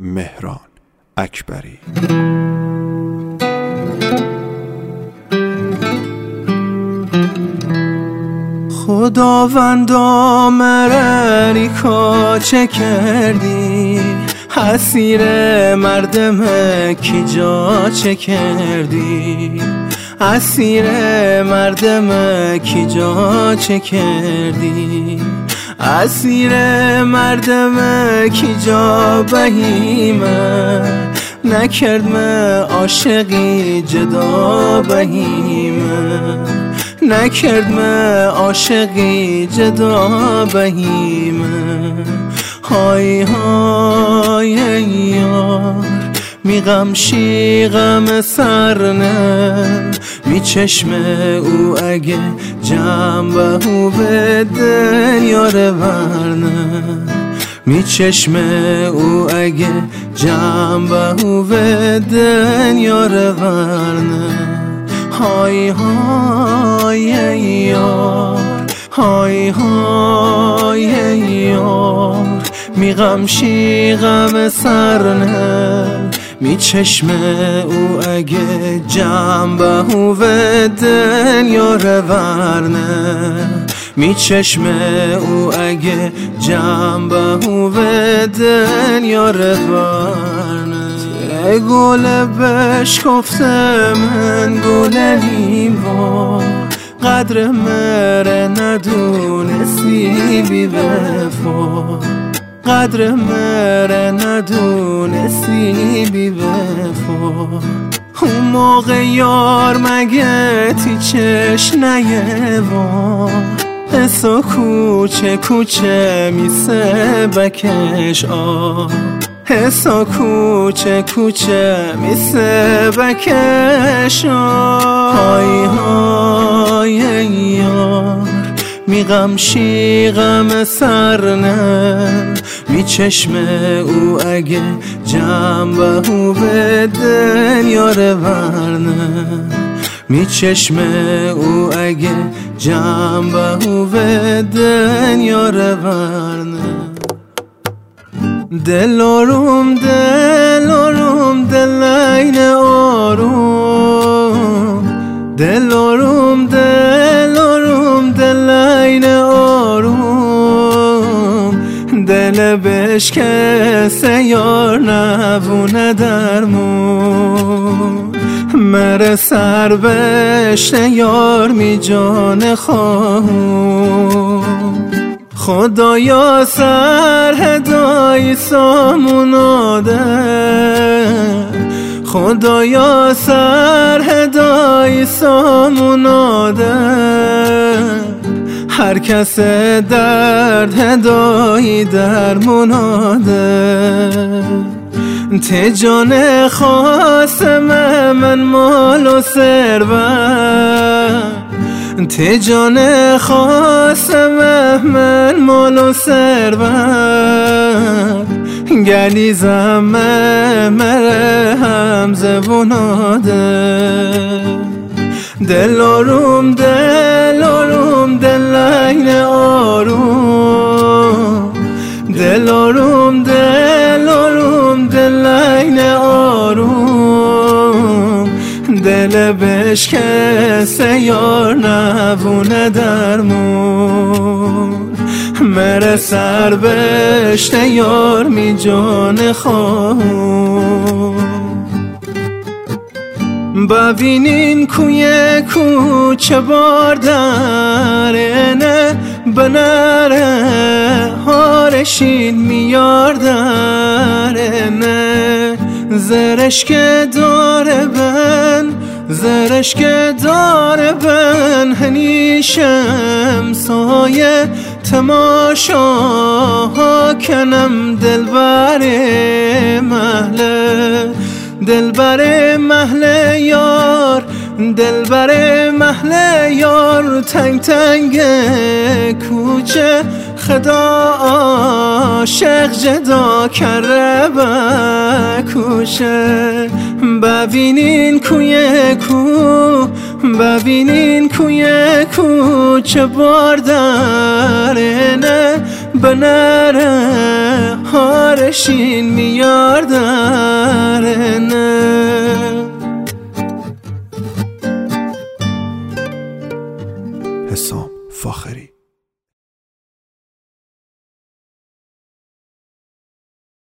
مهران اکبری. خداوندا مرا چه کردی، اسیر مردم کی جا چه کردی، اسیر مردم کی جا چه کردی، اسیر مردم کی جا بهیمه نکردم عاشقی جدا بهیمه نکردم عاشقی جدا بهیمه. های های یار می غمشی غم سرنه می چشم او اگه جنبه او به دنیا ورنه می چشم او اگه جنبه او به دنیا ورنه. های های یار های های یار می غمشی غم سرنه می چشم او اگه جنبه او به دنیا ورنه می چشم او اگه جنبه او به دنیا ورنه. گل بشکفته من گل نیما قدر مره ندونستی بی وفا قدر مره ندونستی بی وفا. اون موقع یار مگه تی چش نیوا اسا کوچه کوچه میسه بکش حسا کوچه کوچه میسه بکش. های های یار می غمشی غم سرنه می چشم او اگه جنبه او به دنیا ورنه می چشم او اگه جنبه او به دنیا ورنه. دل آروم دل آروم دل این آروم دل آروم دل آروم دل این آروم دل بشکسته یار نبونه درمون مره سر بشته یار می جان خواهون. خدایا سر هدای ساموناده خدایا سر هدای ساموناده هر کس درد هدای درموناده. تجان خواستم من مال و ثروت تجان خواستم من مال و ثروت گلیزم مره هم زبوناده. دل آروم دل آروم دل این آروم دل آروم دل آروم دل این آروم دل بشکسته یار نبونه درمون مره سر بشته یار می جان خواهون. ببینین کوی کوچه باردرنه بنره هارشین میاردرنه زرشک داره بن زرشک داره بن هنیشم سایه تماشا کنم دلبر محله دلبر محله یار دلبر محله یار تنگ تنگ کوچه خدا عاشق جدا کره بکوشه. ببینین کوی کو ببینین کوی کو چه باردرنه بنره هارشین میارده حسام فاخری.